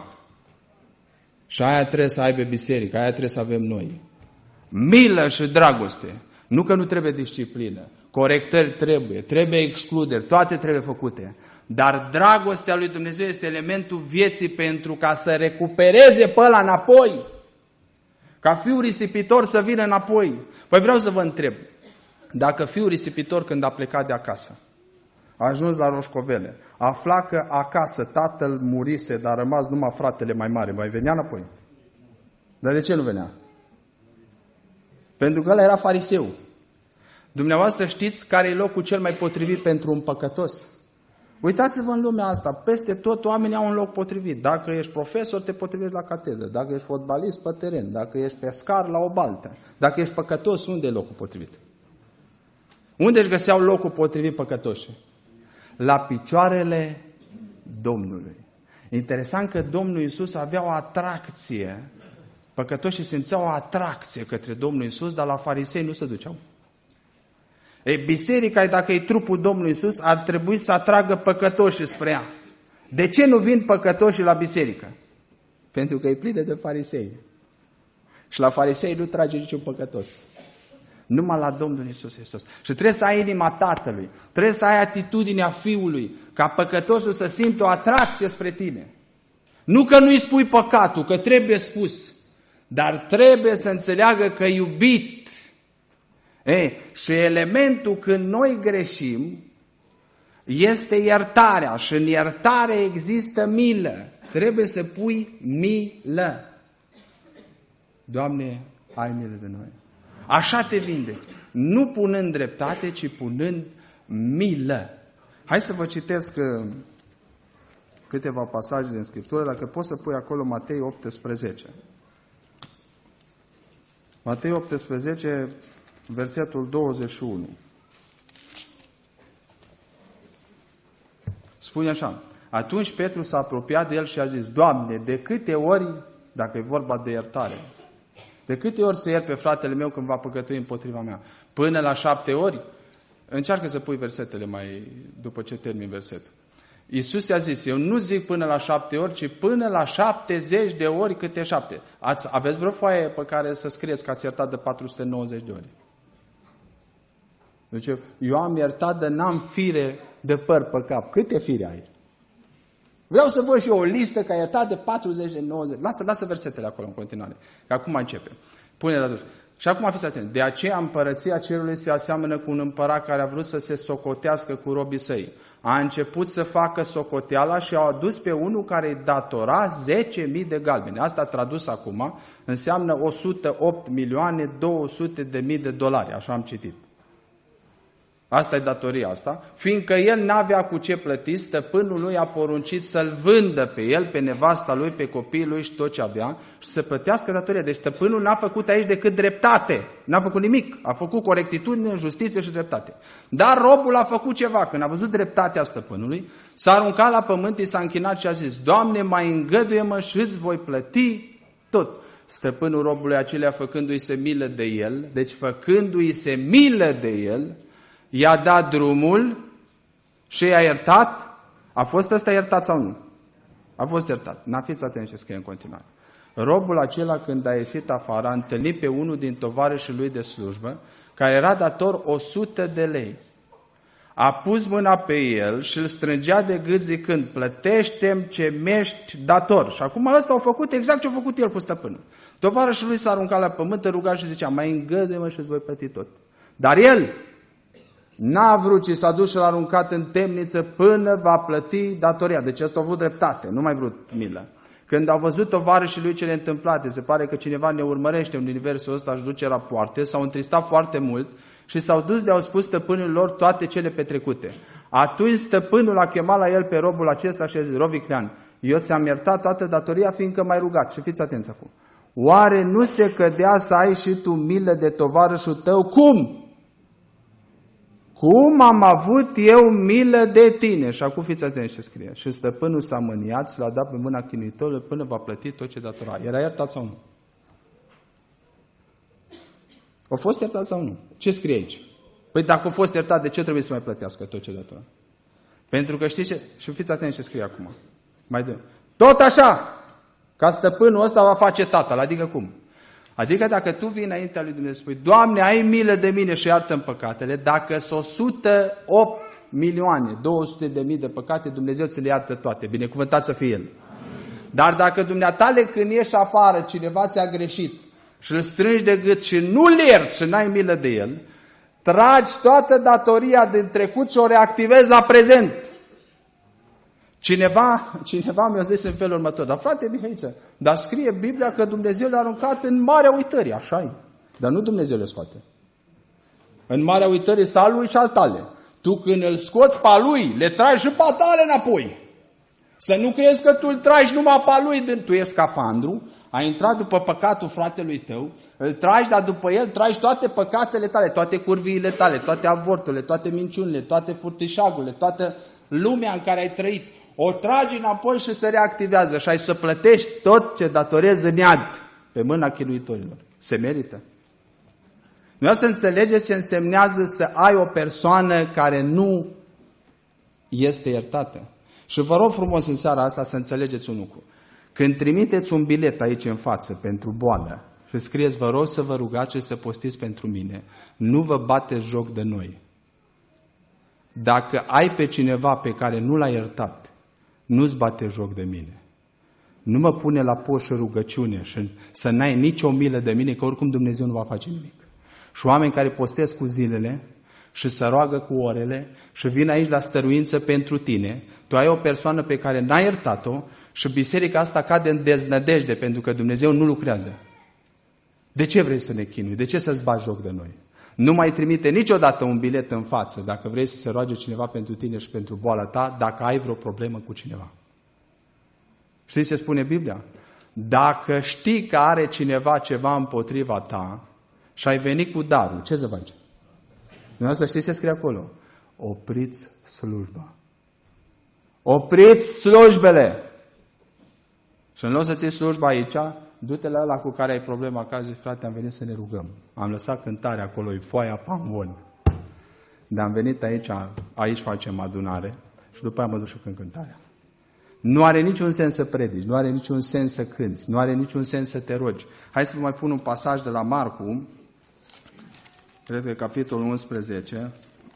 Și aia trebuie să aibă biserica, aia trebuie să avem noi. Milă și dragoste. Nu că nu trebuie disciplină. Corectări trebuie excluderi, toate trebuie făcute. Dar dragostea lui Dumnezeu este elementul vieții pentru ca să recupereze pe ăla înapoi. Ca fiul risipitor să vină înapoi. Păi vreau să vă întreb, dacă fiul risipitor când a plecat de acasă, a ajuns la Roșcovele, afla că acasă tatăl murise, dar a rămas numai fratele mai mare, mai venea înapoi? Dar de ce nu venea? Pentru că ăla era fariseu. Dumneavoastră știți care e locul cel mai potrivit pentru un păcătos? Uitați-vă în lumea asta, peste tot oamenii au un loc potrivit. Dacă ești profesor, te potrivești la catedră. Dacă ești fotbalist, pe teren. Dacă ești pescar, la o baltă. Dacă ești păcătos, unde e locul potrivit? Unde își găseau locul potrivit păcătoșii? La picioarele Domnului. Interesant că Domnul Iisus avea o atracție. Păcătoșii simțeau o atracție către Domnul Iisus, dar la farisei nu se duceau. Ei, biserica, dacă e trupul Domnului Iisus, ar trebui să atragă păcătoșii spre ea. De ce nu vin păcătoșii la biserică? Pentru că e plină de farisei. Și la farisei nu trage niciun păcătos. Numai la Domnul Iisus Hristos. Și trebuie să ai inima Tatălui. Trebuie să ai atitudinea Fiului. Ca păcătosul să simtă o atracție spre tine. Nu că nu-i spui păcatul, că trebuie spus. Dar trebuie să înțeleagă că iubit. Și elementul când noi greșim este iertarea. Și în iertare există milă. Trebuie să pui milă. Doamne, ai milă de noi. Așa te vindeci. Nu punând dreptate, ci punând milă. Hai să vă citesc câteva pasaje din Scriptură, dacă poți să pui acolo Matei 18. Matei 18, versetul 21. Spune așa: atunci Petru s-a apropiat de el și a zis: Doamne, de câte ori, dacă e vorba de iertare, de câte ori să iert pe fratele meu când va păcătui împotriva mea? Până la 7 ori? Încearcă să pui versetele mai după ce termin versetul. Iisus i-a zis: eu nu zic până la 7 ori, ci până la 70 de ori câte 7. Aveți vreo foaie pe care să scrieți că ați iertat de 490 de ori? Deci eu am iertat de n-am fire de păr pe cap. Câte fire ai? Vreau să văd și eu o listă că ai iertat de 40 de 90. Lasă versetele acolo în continuare. Că acum începe. Pune la dus. Și acum fiți atenți. De aceea împărăția cerului se aseamănă cu un împărat care a vrut să se socotească cu robii săi. A început să facă socoteala și a adus pe unul care îi datora 10.000 de galbeni. Asta tradus acum înseamnă 108.200.000 de dolari, așa am citit. Asta e datoria asta. Fiindcă el n-avea cu ce plăti, stăpânul lui a poruncit să-l vândă pe el, pe nevasta lui, pe copiii lui și tot ce avea și să plătească datoria. Deci stăpânul n-a făcut aici decât dreptate. N-a făcut nimic. A făcut corectitudine, justiție și dreptate. Dar robul a făcut ceva. Când a văzut dreptatea stăpânului, s-a aruncat la pământ, i s-a închinat și a zis: Doamne, mai îngăduie-mă și îți voi plăti tot. Stăpânul robului acelea, făcându-i se milă de el, deci făcându-i se milă de el, i-a dat drumul și i-a iertat. A fost ăsta iertat sau nu? A fost iertat. N-fiți atenți ce scrie în continuare. Robul acela, când a ieșit afară, a întâlnit pe unul din tovarășii lui de slujbă, care era dator 100 de lei. A pus mâna pe el și îl strângea de gât zicând: plătește-mi ce mi-ești dator. Și acum ăsta a făcut exact ce a făcut el cu stăpânul. Tovarășul lui s-a aruncat la pământ, ruga și zicea: mai îngăduie-mă și îți voi plăti tot. Dar el n-a vrut, ci s-a dus și l-a aruncat în temniță până va plăti datoria. Deci ăsta a avut dreptate, nu mai vrut milă. Când au văzut tovarășii lui cele întâmplate, se pare că cineva ne urmărește în universul ăsta, își duce rapoarte, s-au întristat foarte mult și s-au dus de au spus stăpânul lor toate cele petrecute. Atunci stăpânul a chemat la el pe robul acesta și a zis: rob viclean, eu ți-am iertat toată datoria, fiindcă m-ai rugat. Și fiți atenți acum. Oare nu se cădea să ai și tu milă de tovarășul tău? Cum? Cum am avut eu milă de tine? Și acum fiți atenți ce scrie. Și stăpânul s-a mâniat și l-a dat pe mâna chinuitorului până va plăti tot ce datora. Era iertat sau nu? A fost iertat sau nu? Ce scrie aici? Păi dacă a fost iertat, de ce trebuie să mai plătească tot ce datora? Pentru că știți ce? Și fiți atenți ce scrie acum. Mai dă. Tot așa, ca stăpânul ăsta va face tatăl. Adică cum? Adică dacă tu vii înaintea lui Dumnezeu și spui: Doamne, ai milă de mine și iartă-mi păcatele, dacă sunt 108.200.000 de păcate, Dumnezeu ți le iartă toate. Binecuvântat să fie El. Amin. Dar dacă dumneatale, când ieși afară, cineva ți-a greșit și îl strângi de gât și nu-l ierți și n-ai milă de el, tragi toată datoria din trecut și o reactivezi la prezent. Cineva mi-a zis în felul următor: dar frate Mihăiță, dar scrie Biblia că Dumnezeu le-a aruncat în marea uitării. Așa-i. Dar nu Dumnezeu le scoate. În marea uitării s-a al lui și al tale. Tu când îl scoți pe lui, le tragi și pe tale înapoi. Să nu crezi că tu îl tragi numai pe lui. Tu ești scafandru, ai intrat după păcatul fratelui tău, îl tragi, dar după el tragi toate păcatele tale, toate curviile tale, toate avorturile, toate minciunile, toate furtișagurile, toată lumea în care ai trăit. O tragi înapoi și se reactivează și ai să plătești tot ce datorezi în iad pe mâna chinuitorilor. Se merită? Dumneavoastră înțelegeți ce însemnează să ai o persoană care nu este iertată? Și vă rog frumos în seara asta să înțelegeți un lucru. Când trimiteți un bilet aici în față pentru boală și scrieți: vă rog să vă rugați și să postiți pentru mine, nu vă bateți joc de noi. Dacă ai pe cineva pe care nu l-ai iertat, nu-ți bate joc de mine. Nu mă pune la poșă rugăciune și să n-ai nicio milă de mine, că oricum Dumnezeu nu va face nimic. Și oameni care postesc cu zilele și se roagă cu orele și vin aici la stăruință pentru tine, tu ai o persoană pe care n-ai iertat-o și biserica asta cade în deznădejde pentru că Dumnezeu nu lucrează. De ce vrei să ne chinui? De ce să-ți bagi joc de noi? Nu mai trimite niciodată un bilet în față dacă vrei să se roage cineva pentru tine și pentru boala ta, dacă ai vreo problemă cu cineva. Știți ce spune Biblia? Dacă știi că are cineva ceva împotriva ta și ai venit cu darul, ce să faci? Dumneavoastră știți ce scrie acolo? Opriți slujba. Opriți slujbele! Și în loc să ții slujba aici, du-te la ăla cu care ai problema acasă, zici: frate, am venit să ne rugăm. Am lăsat cântarea acolo, e foaia Pangoni. Dar am venit aici facem adunare și după aia mă duc și cânt cântarea. Nu are niciun sens să predici, nu are niciun sens să cânți, nu are niciun sens să te rogi. Hai să vă mai pun un pasaj de la Marcu, cred că capitolul 11.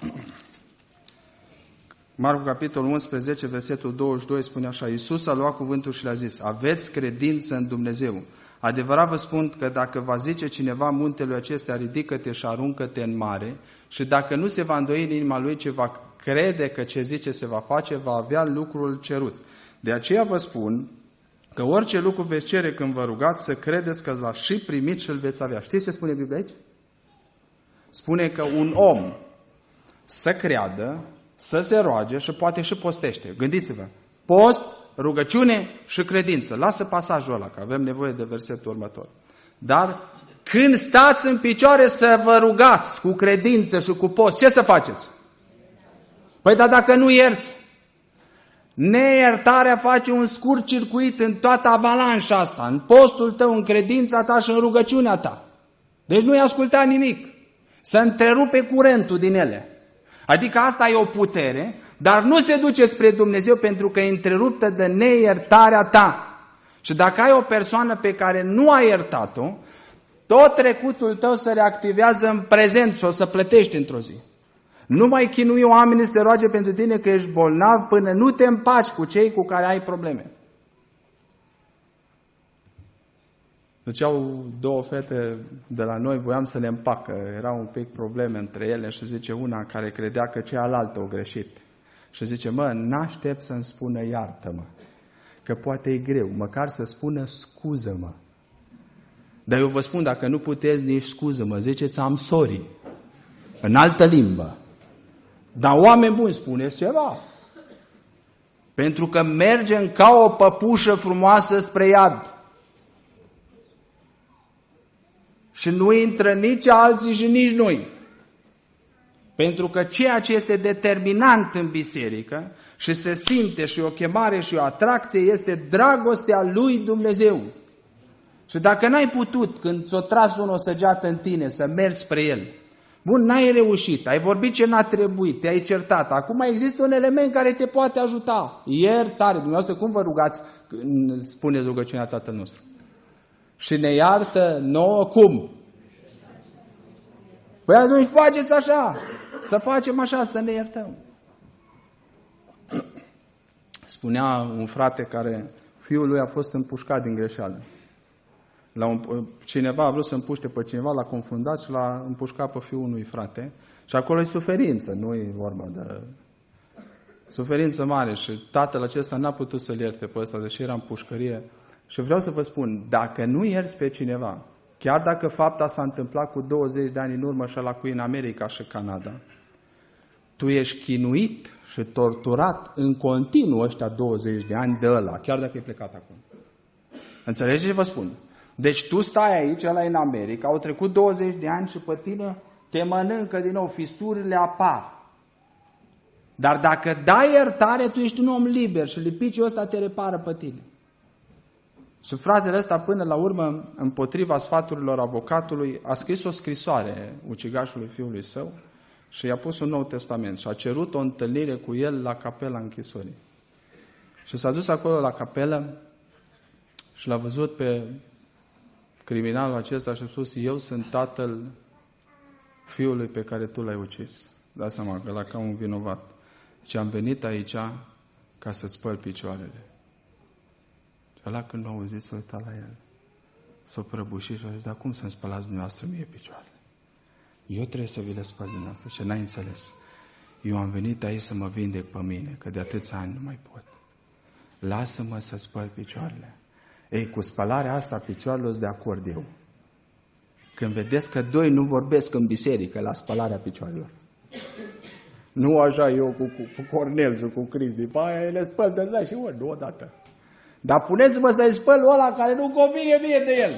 Marcu, capitolul 11, versetul 22, spune așa: Iisus a luat cuvântul și le-a zis: aveți credință în Dumnezeu. Adevărat vă spun că dacă va zice cineva muntelui acestea, ridică-te și aruncă-te în mare, și dacă nu se va îndoi în inima lui, ce va crede că ce zice se va face, va avea lucrul cerut. De aceea vă spun că orice lucru veți cere când vă rugați, să credeți că l-ați și primit și îl veți avea. Știți ce spune Biblia aici? Spune că un om să creadă, să se roage și poate și postește. Gândiți-vă, post, rugăciune și credință. Lasă pasajul ăla, că avem nevoie de versetul următor. Dar când stați în picioare să vă rugați cu credință și cu post, ce să faceți? Păi dar dacă nu ierți, neiertarea face un scurt circuit în toată avalanșa asta, în postul tău, în credința ta și în rugăciunea ta. Deci nu-i asculta nimic. Să întrerupe curentul din ele. Adică asta e o putere, dar nu se duce spre Dumnezeu pentru că e întreruptă de neiertarea ta. Și dacă ai o persoană pe care nu ai iertat-o, tot trecutul tău se reactivează în prezent și o să plătești într-o zi. Nu mai chinui oamenii să se roage pentru tine că ești bolnav până nu te împaci cu cei cu care ai probleme. Deci au două fete de la noi, voiam să le împac, că erau un pic probleme între ele și zice una care credea că cealaltă o greșit. Și zice, n-aștept să-mi spună iartă-mă, că poate e greu, măcar să spună scuză-mă. Dar eu vă spun, dacă nu puteți nici scuză-mă, ziceți am sorry, în altă limbă. Dar oameni buni, spuneți ceva. Pentru că mergem ca o păpușă frumoasă spre iad. Și nu intră nici alții și nici noi. Pentru că ceea ce este determinant în biserică și se simte și o chemare și o atracție este dragostea lui Dumnezeu. Și dacă n-ai putut, când ți-o tras unul o săgeată în tine, să mergi spre el, bun, n-ai reușit, ai vorbit ce n-a trebuit, te-ai certat, acum există un element care te poate ajuta. Iertare. Dumneavoastră, cum vă rugați când spuneți rugăciunea Tatăl nostru? Și ne iartă nouă cum? Păi atunci faceți așa, să facem așa, să ne iertăm. Spunea un frate care fiul lui a fost împușcat din greșeală. Cineva a vrut să împuște pe cineva, l-a confundat și l-a împușcat pe fiul unui frate. Și acolo e suferință, nu e vorba de suferință mare. Și tatăl acesta n-a putut să-l ierte pe ăsta, deși era în pușcărie. Și vreau să vă spun, dacă nu ierți pe cineva, chiar dacă fapta s-a întâmplat cu 20 de ani în urmă și ăla cu în America și Canada, tu ești chinuit și torturat în continuu ăștia 20 de ani de ăla, chiar dacă e plecat acum. Înțelegeți ce vă spun? Deci tu stai aici, ăla e în America, au trecut 20 de ani și pe tine te mănâncă din nou, fisurile apar. Dar dacă dai iertare, tu ești un om liber și lipiciul ăsta te repară pe tine. Și fratele ăsta, până la urmă, împotriva sfaturilor avocatului, a scris o scrisoare ucigașului fiului său și i-a pus un Nou Testament și a cerut o întâlnire cu el la capela închisorii. Și s-a dus acolo la capelă și l-a văzut pe criminalul acesta și a spus, eu sunt tatăl fiului pe care tu l-ai ucis. Dați seama că la ca un vinovat. Și am venit aici ca să-ți spăl picioarele. Și ăla când l-a auzit, s-a uitat la el. S-a prăbușit și a zis, dar cum să-mi spălați dumneavoastră mie picioarele? Eu trebuie să vi le spăl dumneavoastră. Și n-ai înțeles. Eu am venit aici să mă vindec pe mine, că de atâția ani nu mai pot. Lasă-mă să spăl picioarele. Ei, cu spălarea asta picioarelor sunt de acord eu. Când vedeți că doi nu vorbesc în biserică la spălarea picioarelor. Nu așa eu cu Cornel și cu Cristi. După aia le spăl de zi și ori, nu odată. Dar puneți-vă să-i spăl ăla care nu convine mie de el.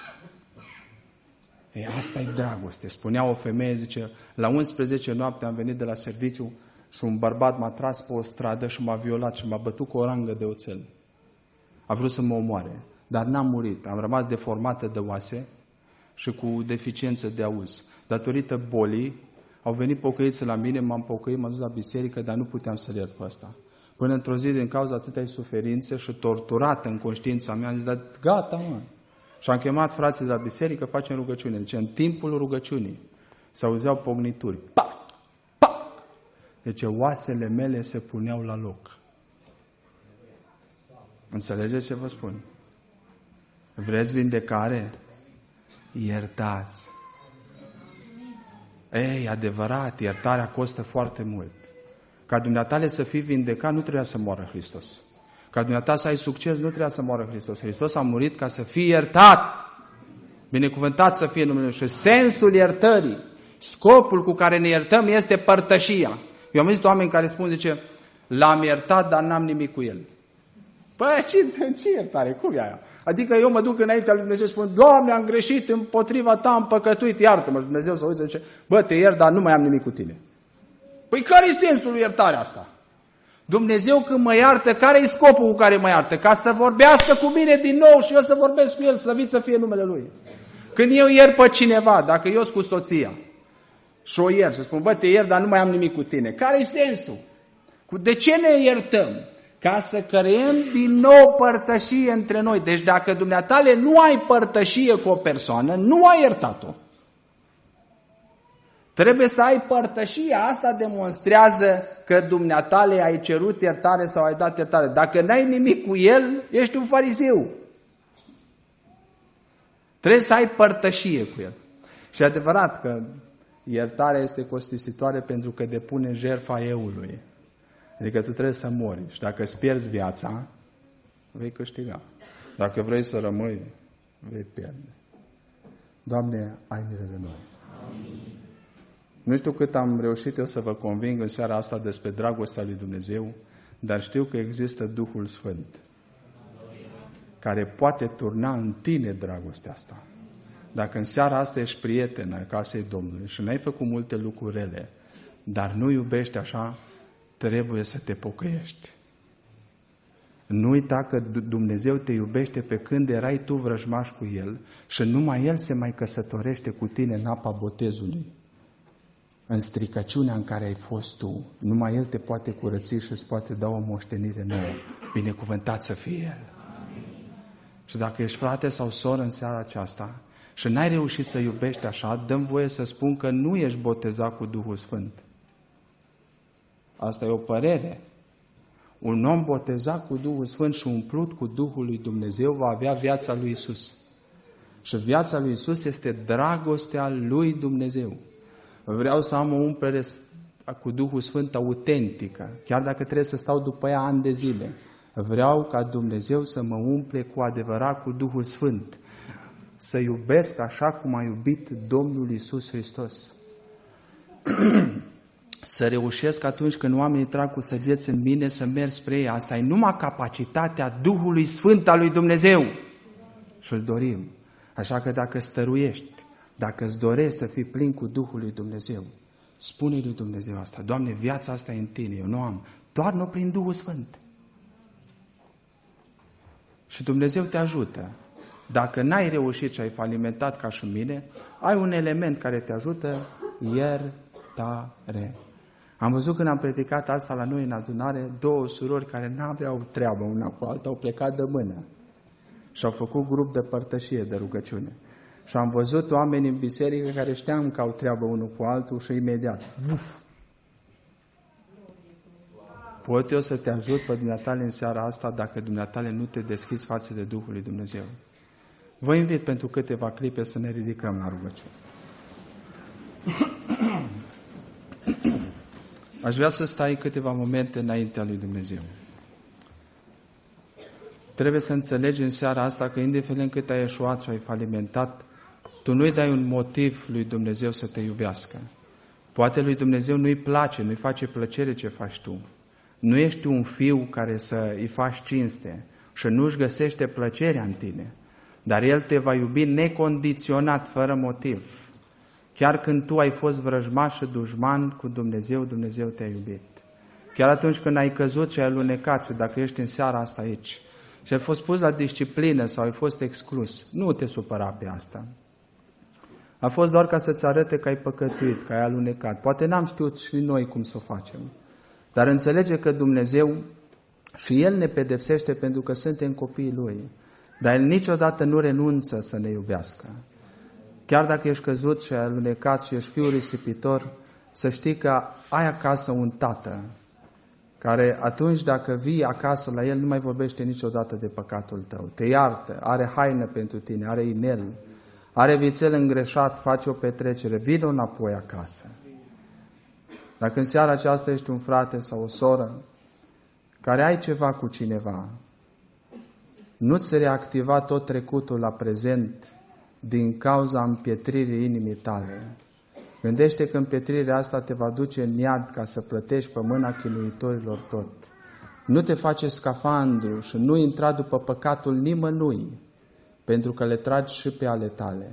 Ei, asta e dragoste. Spunea o femeie, zice, la 11 noapte am venit de la serviciu și un bărbat m-a tras pe o stradă și m-a violat și m-a bătut cu o rangă de oțel. A vrut să mă omoare, dar n-am murit. Am rămas deformată de oase și cu deficiență de auz. Datorită bolii, au venit pocăiți la mine, m-am pocăit, m-am dus la biserică, dar nu puteam să-l iert pe ăsta. Până într-o zi, din cauza atâtea suferințe și torturată în conștiința mea, am zis, dar gata, mă. Și am chemat frații de la biserică, facem rugăciune. Deci în timpul rugăciunii se auzeau pognituri. Pac! Pac! Deci oasele mele se puneau la loc. Înțelegeți ce vă spun? Vreți vindecare? Iertați. Ei, adevărat, iertarea costă foarte mult. Ca dumneatale să fii vindecat, nu trebuia să moară Hristos. Ca dumneata să ai succes, nu trebuia să moară Hristos. Hristos a murit ca să fii iertat. Binecuvântat să fie numele Lui. Și sensul iertării, scopul cu care ne iertăm este părtășia. Eu am văzut oameni care spun, zice, l-am iertat, dar n-am nimic cu el. Păi, ce iertare? Cum e aia? Adică eu mă duc înaintea lui Dumnezeu și spun, Doamne, am greșit împotriva ta, am păcătuit, iartă-mă. Și Dumnezeu să uite și zice, bă, te iert, dar nu mai am nimic cu tine. Păi care-i sensul lui iertarea asta? Dumnezeu când mă iartă, care-i scopul cu care mă iartă? Ca să vorbească cu mine din nou și eu să vorbesc cu el, slăvit să fie numele Lui. Când eu iert pe cineva, dacă eu sunt cu soția și o iert și spun, bă, te iert, dar nu mai am nimic cu tine. Care-i sensul? De ce ne iertăm? Ca să creăm din nou părtășie între noi. Deci dacă dumneatale nu ai părtășie cu o persoană, nu ai iertat-o. Trebuie să ai părtășie. Asta demonstrează că dumneatale ai cerut iertare sau ai dat iertare. Dacă n-ai nimic cu el, ești un fariseu. Trebuie să ai părtășie cu el. Și adevărat că iertarea este costisitoare pentru că depune jertfa eului. Adică tu trebuie să mori. Și dacă îți pierzi viața, vei câștiga. Dacă vrei să rămâi, vei pierde. Doamne, ai milă de noi. Amin. Nu știu cât am reușit eu să vă conving în seara asta despre dragostea lui Dumnezeu, dar știu că există Duhul Sfânt care poate turna în tine dragostea asta. Dacă în seara asta ești prieten al casei Domnului și n-ai făcut multe lucruri rele, dar nu iubești așa, trebuie să te pocăiești. Nu uita că Dumnezeu te iubește pe când erai tu vrăjmaș cu El și numai El se mai căsătorește cu tine în apa botezului. În stricăciunea în care ai fost tu, numai El te poate curăți și îți poate da o moștenire nouă. Binecuvântat să fie El. Amin. Și dacă ești frate sau soră în seara aceasta și n-ai reușit să iubești așa, dă-mi voie să spun că nu ești botezat cu Duhul Sfânt. Asta e o părere. Un om botezat cu Duhul Sfânt și umplut cu Duhul lui Dumnezeu va avea viața lui Iisus. Și viața lui Iisus este dragostea lui Dumnezeu. Vreau să am o umplere cu Duhul Sfânt autentică, chiar dacă trebuie să stau după ea ani de zile. Vreau ca Dumnezeu să mă umple cu adevărat cu Duhul Sfânt. Să iubesc așa cum a iubit Domnul Iisus Hristos. Să reușesc atunci când oamenii trag cu săgeți în mine să merg spre ei. Asta e numai capacitatea Duhului Sfânt al lui Dumnezeu. Și îl dorim. Așa că dacă stăruiești, dacă îți dorești să fii plin cu Duhul lui Dumnezeu, spune-i lui Dumnezeu asta. Doamne, viața asta e în tine, eu nu am. Doar-mă prin Duhul Sfânt. Și Dumnezeu te ajută. Dacă n-ai reușit și ai falimentat ca și mine, ai un element care te ajută, iertare. Am văzut când am predicat asta la noi în adunare, două surori care n-aveau treabă una cu alta, au plecat de mână și au făcut grup de părtășie, de rugăciune. Și am văzut oameni în biserică care știam că au treabă unul cu altul și imediat. Buf! Pot eu să te ajut pe dumneatale în seara asta dacă dumneatale nu te deschizi față de Duhul lui Dumnezeu? Vă invit pentru câteva clipe să ne ridicăm la rugăciune. Aș vrea să stai câteva momente înaintea lui Dumnezeu. Trebuie să înțelegi în seara asta că indiferent cât ai eșuat și ai falimentat, tu nu-i dai un motiv lui Dumnezeu să te iubească. Poate lui Dumnezeu nu-i place, nu-i face plăcere ce faci tu. Nu ești un fiu care să îi faci cinste și nu-și găsește plăcerea în tine. Dar El te va iubi necondiționat, fără motiv. Chiar când tu ai fost vrăjmaș și dușman cu Dumnezeu, Dumnezeu te-a iubit. Chiar atunci când ai căzut și ai alunecat și dacă ești în seara asta aici și ai fost pus la disciplină sau ai fost exclus, nu te supăra pe asta. A fost doar ca să-ți arate că ai păcătuit, că ai alunecat. Poate n-am știut și noi cum să o facem. Dar înțelege că Dumnezeu și El ne pedepsește pentru că suntem copiii Lui. Dar El niciodată nu renunță să ne iubească. Chiar dacă ești căzut și ai alunecat și ești fiul risipitor, să știi că ai acasă un tată care atunci dacă vii acasă la el nu mai vorbește niciodată de păcatul tău. Te iartă, are haină pentru tine, are inel, are vițel îngreșat, face o petrecere, vină înapoi acasă. Dacă în seara aceasta ești un frate sau o soră care ai ceva cu cineva, nu-ți reactiva tot trecutul la prezent din cauza împietririi inimii tale. Gândește că împietrirea asta te va duce în iad ca să plătești pe mâna chinuitorilor tot. Nu te face scafandru și nu intra după păcatul nimănui, pentru că le tragi și pe ale tale.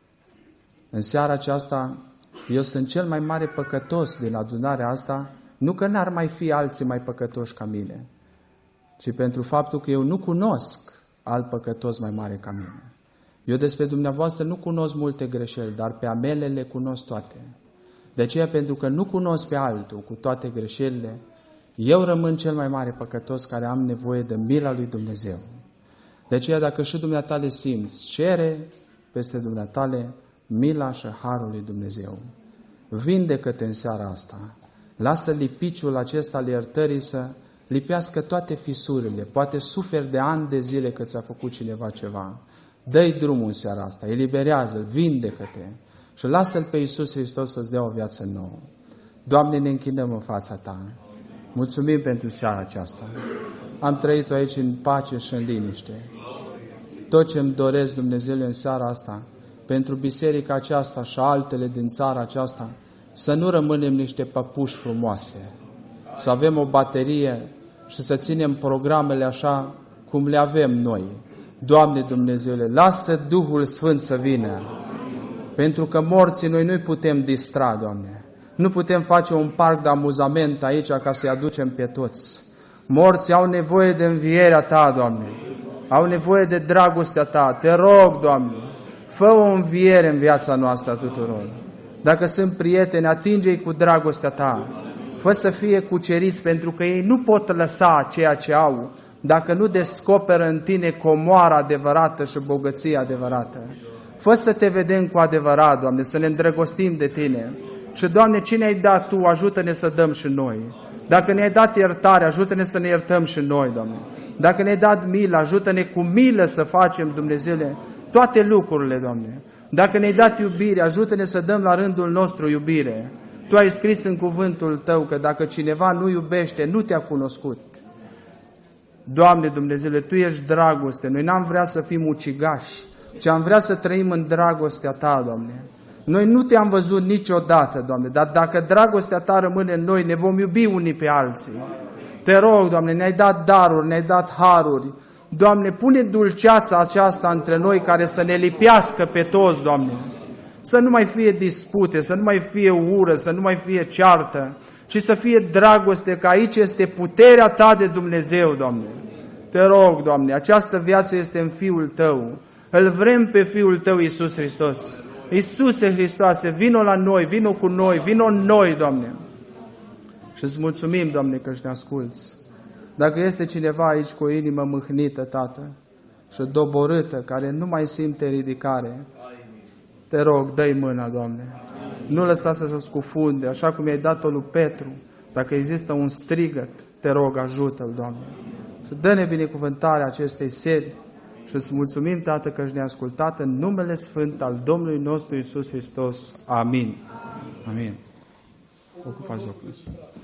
În seara aceasta, eu sunt cel mai mare păcătos din adunarea asta, nu că n-ar mai fi alții mai păcătoși ca mine, ci pentru faptul că eu nu cunosc alt păcătos mai mare ca mine. Eu despre dumneavoastră nu cunosc multe greșeli, dar pe a mele le cunosc toate. De aceea, pentru că nu cunosc pe altul cu toate greșelile, eu rămân cel mai mare păcătos care am nevoie de mila lui Dumnezeu. De aceea, dacă și dumneatale simți, cere peste dumneatale mila și harul lui Dumnezeu. Vindecă-te în seara asta. Lasă lipiciul acesta al iertării să lipească toate fisurile. Poate suferi de ani de zile că ți-a făcut cineva ceva. Dă-i drumul în seara asta, eliberează-l, vindecă-te și lasă-l pe Iisus Hristos să-ți dea o viață nouă. Doamne, ne închinăm în fața Ta. Mulțumim pentru seara aceasta. Am trăit-o aici în pace și în liniște. Tot ce îmi doresc, Dumnezeule, în seara asta, pentru biserica aceasta și altele din țara aceasta, să nu rămânem niște păpuși frumoase, să avem o baterie și să ținem programele așa cum le avem noi. Doamne Dumnezeule, lasă Duhul Sfânt să vină, pentru că morții noi nu-i putem distra, Doamne. Nu putem face un parc de amuzament aici ca să-i aducem pe toți. Morții au nevoie de învierea Ta, Doamne. Au nevoie de dragostea Ta. Te rog, Doamne, fă o înviere în viața noastră a tuturor. Dacă sunt prieteni, atinge-i cu dragostea Ta. Fă să fie cuceriți, pentru că ei nu pot lăsa ceea ce au dacă nu descoperă în tine comoara adevărată și bogăția adevărată. Fă să Te vedem cu adevărat, Doamne, să ne îndrăgostim de Tine. Și, Doamne, ce ne-ai dat Tu, ajută-ne să dăm și noi. Dacă ne-ai dat iertare, ajută-ne să ne iertăm și noi, Doamne. Dacă ne-ai dat milă, ajută-ne cu milă să facem, Dumnezeule, toate lucrurile, Doamne. Dacă ne-ai dat iubire, ajută-ne să dăm la rândul nostru iubire. Tu ai scris în cuvântul Tău că dacă cineva nu iubește, nu Te-a cunoscut. Doamne Dumnezeule, Tu ești dragoste. Noi n-am vrea să fim ucigași, ci am vrea să trăim în dragostea Ta, Doamne. Noi nu Te-am văzut niciodată, Doamne, dar dacă dragostea Ta rămâne în noi, ne vom iubi unii pe alții. Te rog, Doamne, ne-ai dat daruri, ne-ai dat haruri. Doamne, pune dulceața aceasta între noi care să ne lipească pe toți, Doamne. Să nu mai fie dispute, să nu mai fie ură, să nu mai fie ceartă, ci să fie dragoste, că aici este puterea Ta de Dumnezeu, Doamne. Te rog, Doamne, această viață este în Fiul Tău. Îl vrem pe Fiul Tău, Iisus Hristos. Iisuse Hristoase, vino la noi, vino cu noi, vino în noi, Doamne. Și îți mulțumim, Doamne, că ne asculți. Dacă este cineva aici cu o inimă mâhnită, Tată, și doborâtă, care nu mai simte ridicare, Te rog, dă-i mâna, Doamne. Nu lăsa să se scufunde, așa cum i-ai dat-o lui Petru. Dacă există un strigăt, Te rog, ajută-l, Doamne. Și dă-ne binecuvântarea acestei seri și îți mulțumim, Tată, că ne-ai ascultat în numele Sfânt al Domnului nostru Iisus Hristos. Amin. Amin. Ocupați locul.